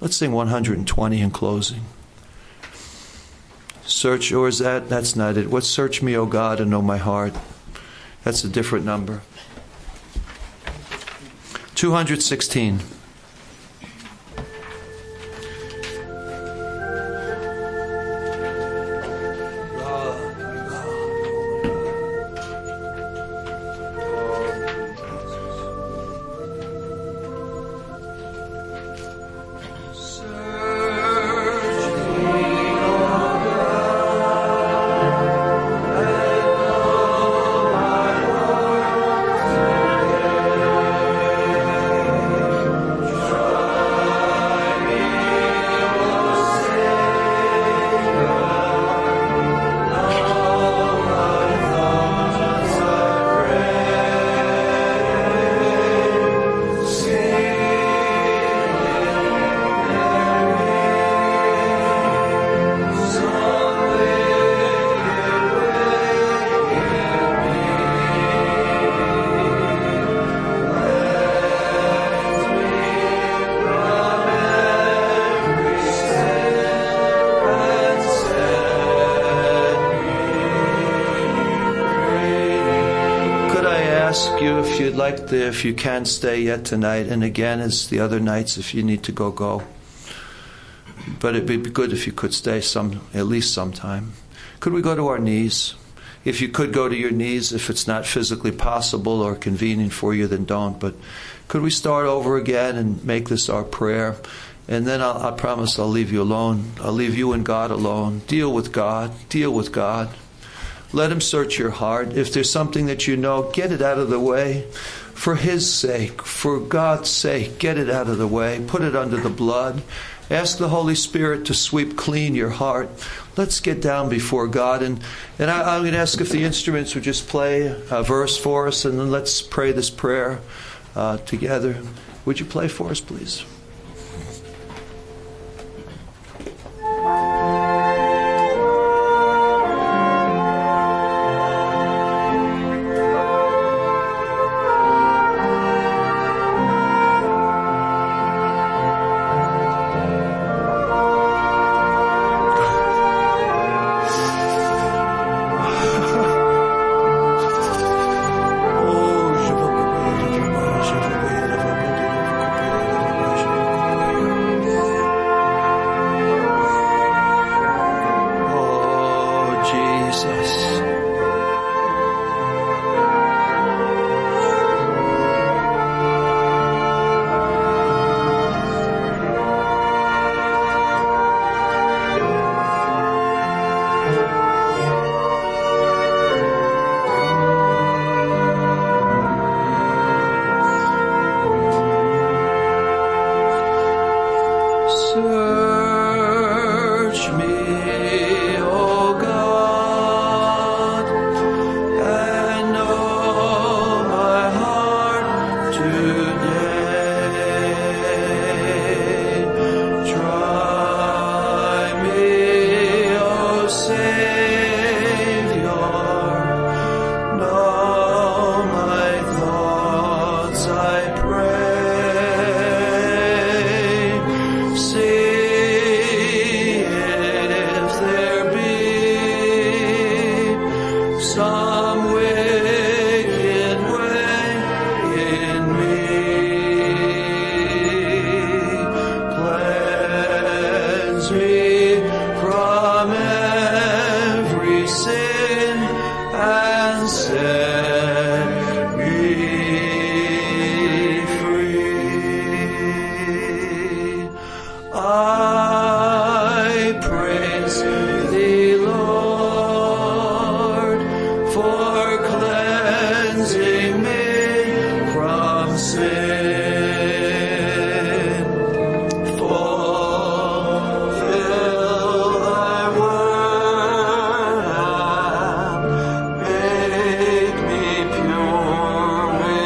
Let's sing 120 in closing. Search, or is that's not it. What's search me, O God, and know my heart? That's a different number. 216. If you can stay yet tonight, and again as the other nights, if you need to go. But it'd be good if you could stay at least sometime. Could we go to our knees? If you could go to your knees, if it's not physically possible or convenient for you, then don't. But could we start over again and make this our prayer? And then I promise I'll leave you alone. I'll leave you and God alone. Deal with God. Deal with God. Let Him search your heart. If there's something that you know, get it out of the way. For His sake, for God's sake, get it out of the way. Put it under the blood. Ask the Holy Spirit to sweep clean your heart. Let's get down before God. And I'm going to ask if the instruments would just play a verse for us, and then let's pray this prayer together. Would you play for us, please?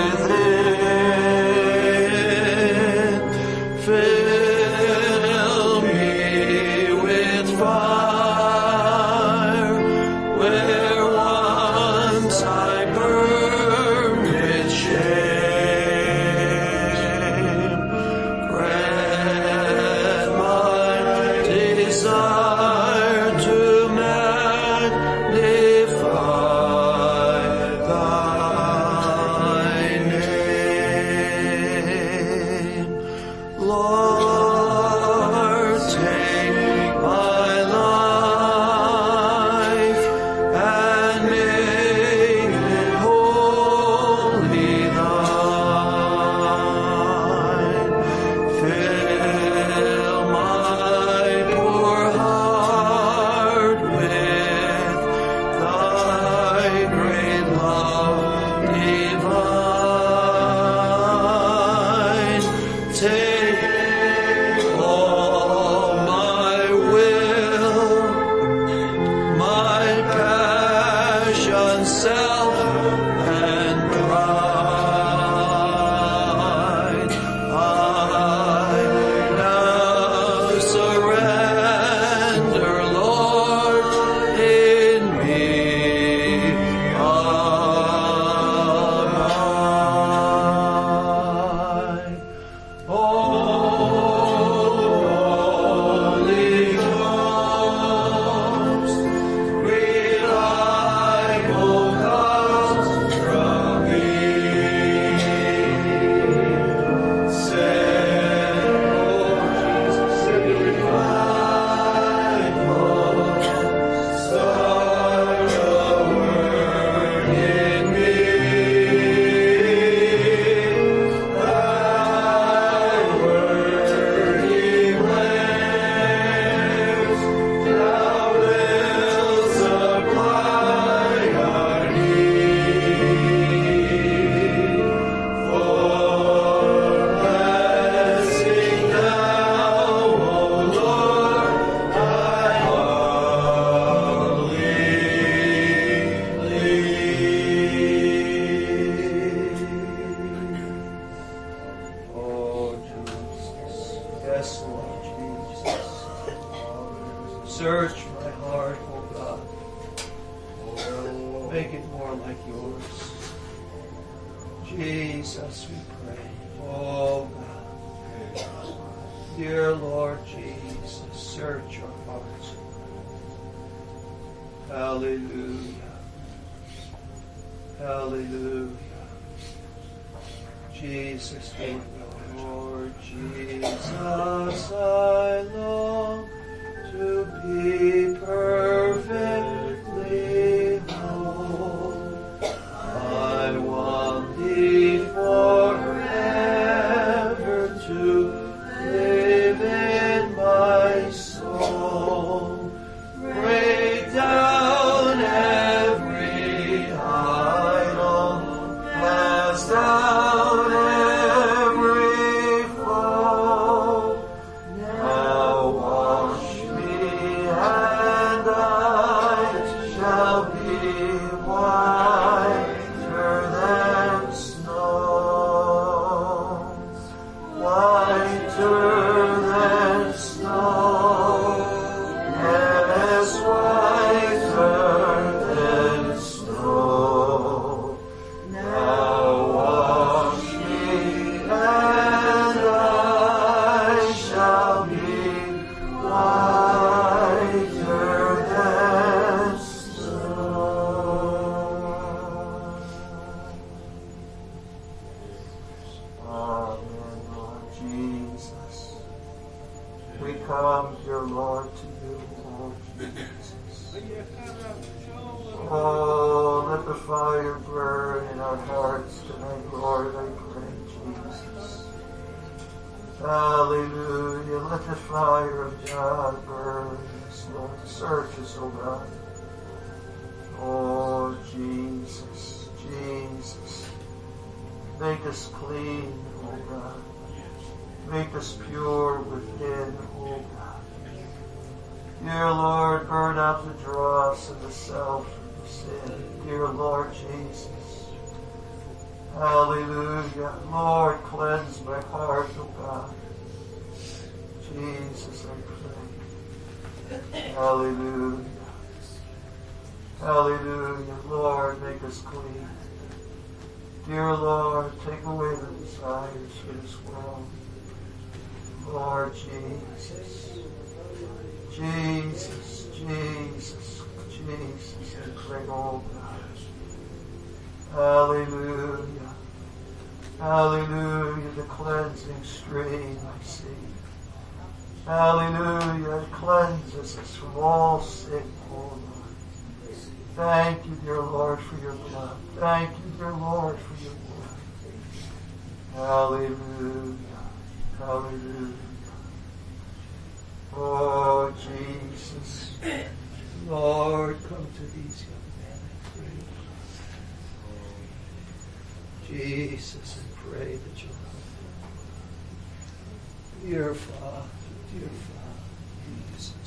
Fill Yes, Lord Jesus. Search my heart, oh God. Make it more like yours. Jesus, we pray. Oh God. Dear Lord Jesus, search our hearts. Hallelujah. Hallelujah. Jesus, do it, Lord Jesus, I long to be perfectly whole. I want thee forever to live in my soul. Break down every idol, cast out every foe. Now wash me and I shall be whiter than snow. Whiter than snow. Yes, whiter than snow. Now wash me and I shall be whiter than snow. Amen, Lord Jesus. We come, dear Lord, to you, Lord Jesus. Oh, let the fire burn in our hearts tonight, Lord, I pray, Jesus. Hallelujah. Let the fire of God burn in us, Lord. Search us, oh God. Oh, Jesus, Jesus. Make us clean, oh God. Make us pure within, oh God. Dear Lord, burn out the dross of the self and the sin. Dear Lord Jesus. Hallelujah. Lord, cleanse my heart, oh God. Jesus, I pray. Hallelujah. Hallelujah. Lord, make us clean. Dear Lord, take away the desires for this world. Lord Jesus. Jesus, Jesus, Jesus, I pray, oh God. Hallelujah. Hallelujah, the cleansing stream I see. Hallelujah, it cleanses us from all sin, oh Lord. Thank you, dear Lord, for your blood. Thank you, dear Lord, for your blood. Hallelujah. Hallelujah. Oh, Jesus. Lord, come to these young men, I pray. Jesus, I pray that you'll help them. Dear Father, Jesus.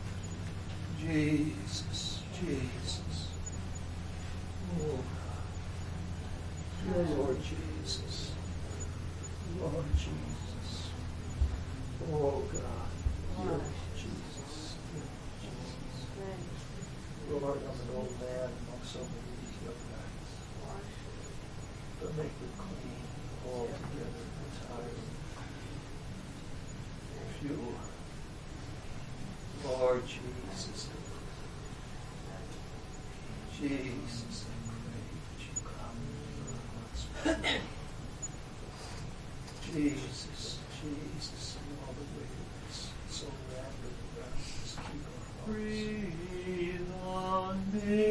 Jesus, Jesus. Oh, God. Dear Lord Jesus. Lord Jesus. Oh, God. Dear Jesus. Dear Jesus. Lord, I'm an old man among so many of these young guys. But make them clean altogether entirely. If you, Lord Jesus, Jesus, I pray that you come once more. Jesus, Jesus, and all the wickedness so rampant around us, keep our hearts. Breathe on me,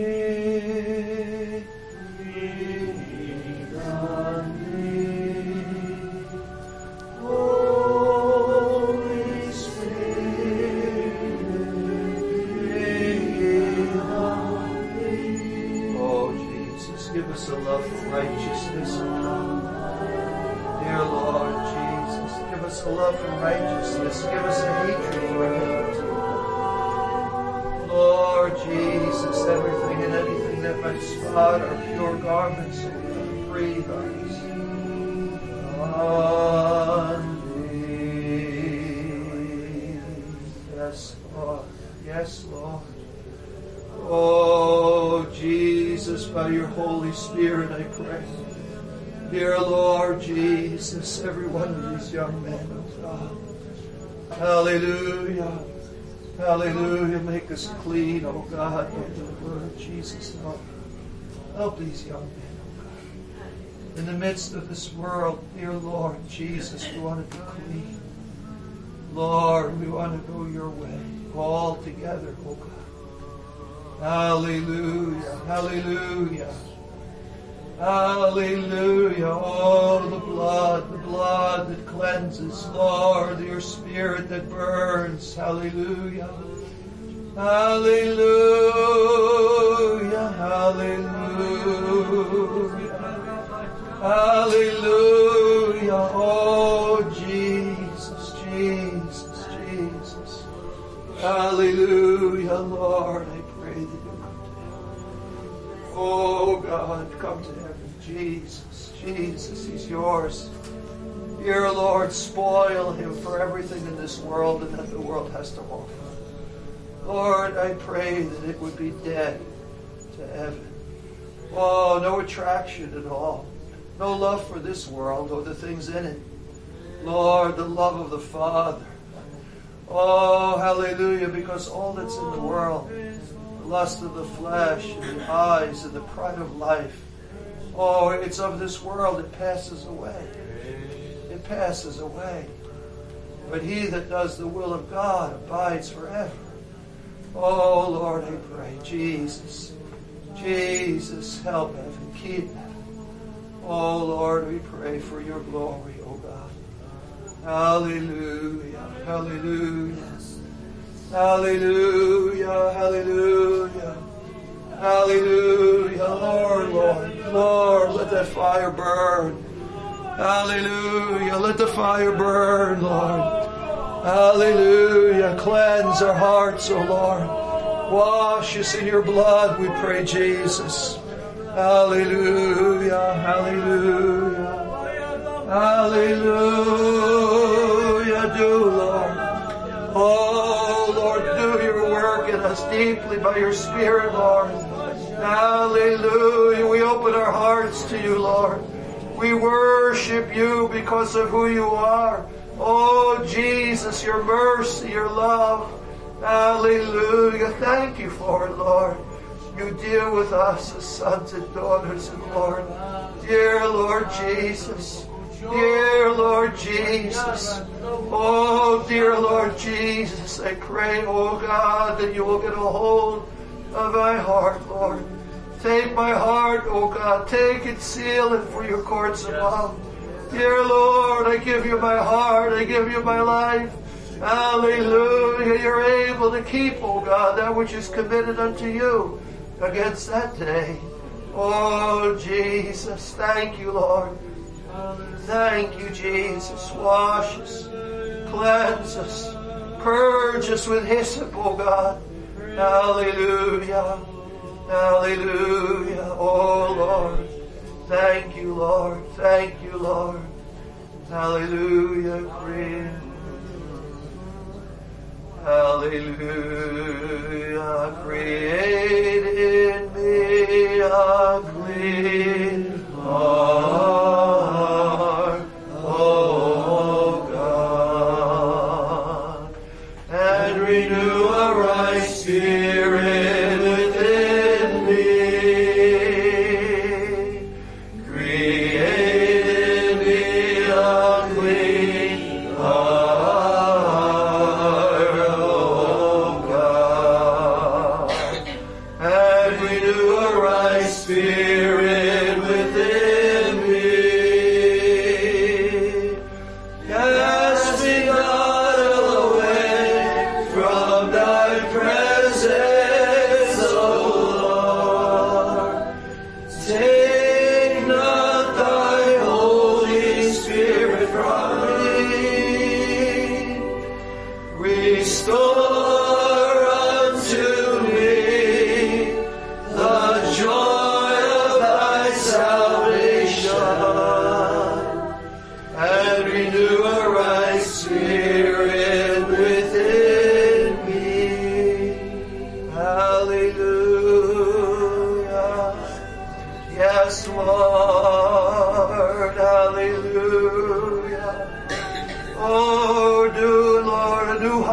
breathe on me, Holy Spirit, breathe on me. Oh, Jesus, give us a love for righteousness, O God. Dear Lord Jesus, give us a love for righteousness. Give us a hatred for iniquity. Lord Jesus, everything and anything that might spot our pure garments, breathe on us. On me. Yes, Lord. Oh, Jesus, by your Holy Spirit, I pray. Dear Lord Jesus, every one of these young men, oh God. Hallelujah. Hallelujah. Make us clean, oh God, by the word of Jesus. Help these young men, oh God. In the midst of this world, dear Lord Jesus, we want to be clean. Lord, we want to go your way, all together, oh God. Hallelujah. Hallelujah. Hallelujah. Oh, the blood that cleanses. Lord, your Spirit that burns. Hallelujah. Hallelujah. Hallelujah. Hallelujah. Oh, Jesus, Jesus, Jesus. Hallelujah, Lord. I pray that you come to heaven. Oh, God, come to heaven. Jesus, Jesus, he's yours. Dear Lord, spoil him for everything in this world and that the world has to offer. Lord, I pray that it would be dead to heaven. Oh, no attraction at all. No love for this world or the things in it. Lord, the love of the Father. Oh, hallelujah, because all that's in the world, the lust of the flesh and the eyes and the pride of life, oh, it's of this world. It passes away. It passes away. But he that does the will of God abides forever. Oh, Lord, I pray, Jesus, Jesus, help heaven, keep heaven. Oh, Lord, we pray for your glory, oh God. Hallelujah, hallelujah, hallelujah, hallelujah, hallelujah. Lord, Lord, Lord, let that fire burn. Hallelujah, let the fire burn, Lord. Hallelujah, cleanse our hearts, oh Lord. Wash us in your blood, we pray, Jesus. Hallelujah, hallelujah, hallelujah. Do, Lord. Oh, Lord, do your work in us deeply by your Spirit, Lord. Hallelujah. We open our hearts to you, Lord. We worship you because of who you are. Oh, Jesus, your mercy, your love. Hallelujah. Thank you for it, Lord. You deal with us as sons and daughters, and Lord, dear Lord Jesus, dear Lord Jesus, oh, dear Lord Jesus, I pray, oh God, that you will get a hold of my heart, Lord. Take my heart, oh God, take it, seal it for your courts above. Dear Lord, I give you my heart, I give you my life. Hallelujah, you're able to keep, oh God, that which is committed unto you against that day. Oh, Jesus, thank you, Lord. Thank you, Jesus. Wash us, cleanse us, purge us with hyssop, oh God. Hallelujah, hallelujah. Oh, Lord, thank you, Lord. Thank you, Lord. Hallelujah, hallelujah, create in me a clean heart, oh God, and renew a right spirit within me. Create in me a clean heart, Spirit within me, casting not away from thy presence, O Lord. Take not thy Holy Spirit from me. Restore unto me the joy and renew a right spirit within me.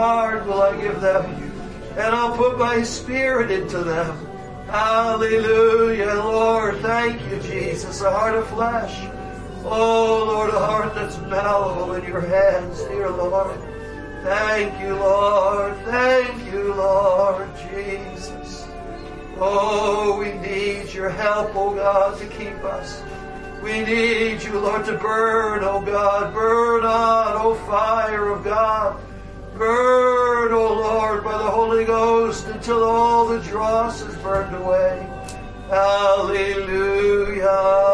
heart will I give them, and I'll put my Spirit into them. Hallelujah, Lord. Thank you, Jesus. A heart of flesh. Oh, Lord, a heart that's malleable in your hands, dear Lord. Thank you, Lord. Thank you, Lord Jesus. Oh, we need your help, oh God, to keep us. We need you, Lord, to burn, oh God. Burn on, oh fire of God. Burn, oh Lord, by the Holy Ghost until all the dross is burned away. Hallelujah.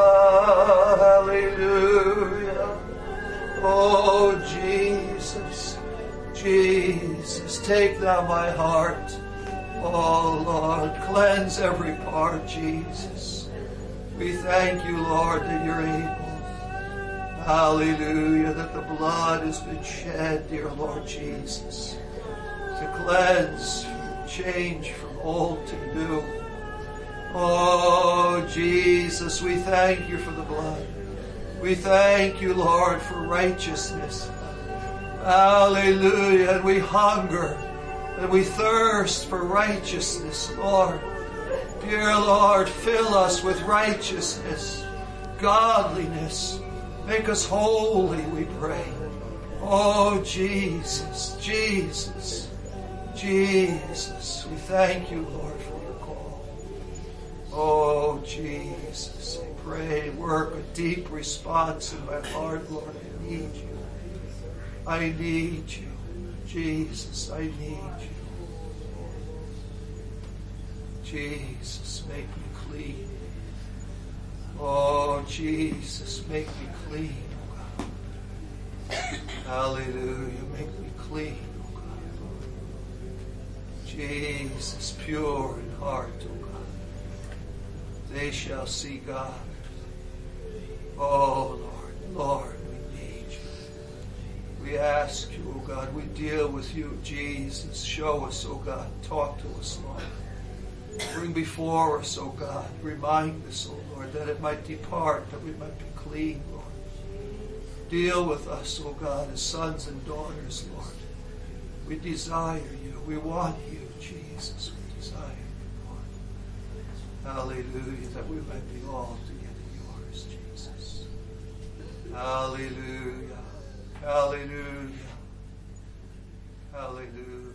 Hallelujah. Oh, Jesus. Jesus, take thou my heart. Oh, Lord, cleanse every part, Jesus. We thank you, Lord, that you're able. Hallelujah, that the blood has been shed, dear Lord Jesus, to cleanse, change from old to new. Oh, Jesus, we thank you for the blood. We thank you, Lord, for righteousness. Hallelujah, and we hunger and we thirst for righteousness, Lord. Dear Lord, fill us with righteousness, godliness. Make us holy, we pray. Oh, Jesus, Jesus, Jesus. We thank you, Lord, for your call. Oh, Jesus, I pray, work a deep response in my heart, Lord. I need you. I need you. Jesus, I need you. Jesus, make me clean. Oh, Jesus, make me clean, oh God. Hallelujah, make me clean, oh God. Jesus, pure in heart, oh God. They shall see God. Oh, Lord, Lord, we need you. We ask you, oh God, we deal with you, Jesus. Show us, oh God. Talk to us, Lord. Bring before us, O God. Remind us, O Lord, that it might depart, that we might be clean, Lord. Deal with us, O God, as sons and daughters, Lord. We desire you. We want you, Jesus. We desire you, Lord. Hallelujah, that we might be altogether yours, Jesus. Hallelujah. Hallelujah. Hallelujah.